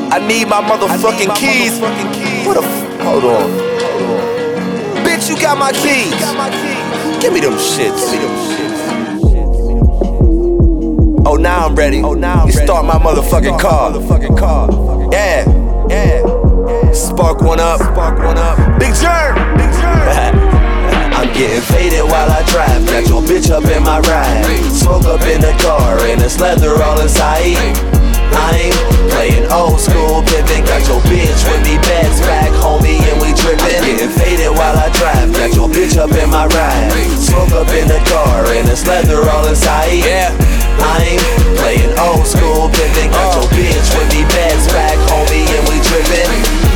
I need my motherfucking keys. What the hold on. Bitch, you got my keys. Give me them shits. Oh, now I'm ready. You start my motherfucking car. Yeah. Spark one up. Big Jerm. I'm getting faded while I drive. Got your bitch up in my ride. Smoke up in the car and it's leather all inside. I ain't playing old school pimpin'. Got your bitch with me, bags back, homie, and we trippin'. Getting faded while I drive. Got your bitch up in my ride. Smoke up in the car and it's leather all inside. Yeah. I ain't playing old school pimpin'. Got your bitch with me, bags back, homie, and we trippin'.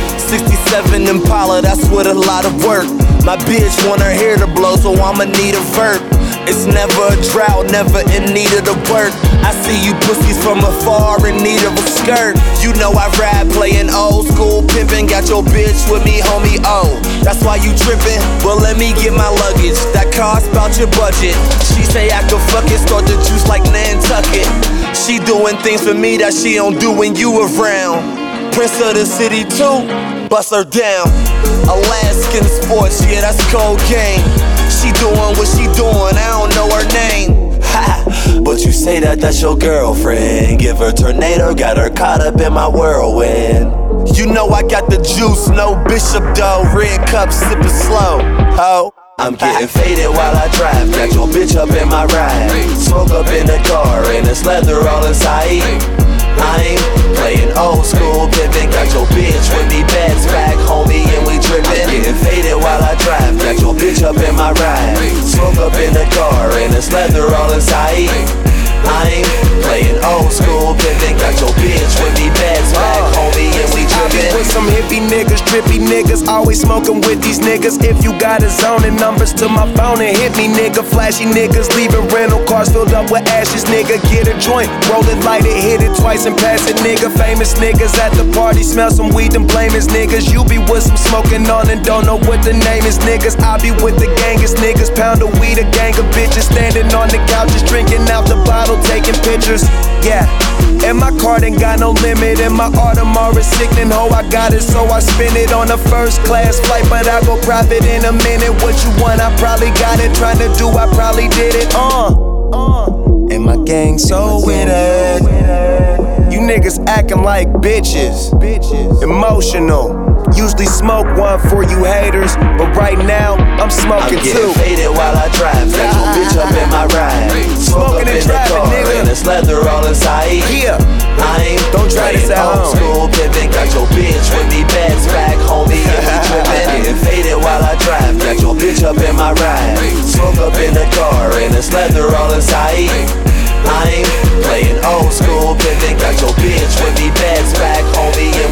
67 Impala, that's with a lot of work. My bitch want her hair to blow, so I'ma need a vert. It's never a drought, never in need of the work. I see you pussies from afar in need of a skirt. You know I rap playing old school pimpin'. Got your bitch with me, homie, oh, that's why you trippin'. Well, let me get my luggage, that cost about your budget. She say I could fucking start the juice like Nantucket. She doing things for me that she don't do when you around. Prince of the city too, bust her down. Alaskan sports, yeah, that's cocaine. She doing what she doing, I don't know her name. Ha, but you say that that's your girlfriend. Give her tornado, got her caught up in my whirlwind. You know I got the juice, no Bishop though. Red cup, sippin' slow, ho. I'm getting faded while I drive. Got your bitch up in my ride. Smoke up in the car and it's leather all inside. I ain't playing old school pimpin'. Got your bitch with me, bags back, homie, and we trippin'. Getting faded while I drive. Got your bitch up in my ride. Smoke up in the car and it's leather all inside. I ain't playing old school pimpin'. Got your bitch with me, bags back, homie, and we trippin'. With some hippie niggas, trippy niggas, always smoking with these niggas. If you got a zone and numbers to my phone and hit me, nigga. Flashy niggas leaving rental cars filled up with ashes, nigga. Get a joint, roll it, light it, hit it twice and pass it, nigga. Famous niggas at the party, smell some weed and blame his niggas. You be with some smoking on and don't know what the name is, niggas. I be with the gangest niggas, pound of weed, a gang of bitches standing on the couches, drinking out the bottle, taking pictures. Yeah. And my card ain't got no limit, and my Audemars is sickening, ho, I got it, so I spin it on a first class flight, but I go private in a minute. What you want, I probably got it, trying to do, I probably did it, and my gang so with it. You niggas acting like bitches, emotional. Usually smoke one for you haters, but right now, I'm smoking two. I'm getting faded while I drive. Got your bitch up in my ride. Smoke up in the car, and it's leather all inside. Yeah, I ain't don't try this at old home. school pimpin'. Got your bitch with me, bags back, homie, and we trippin'. Getting faded while I drive. Got your bitch up in my ride. Smoke up in the car, and it's leather all inside. I ain't playing old school pimpin'. Got your bitch with me, bags back, homie,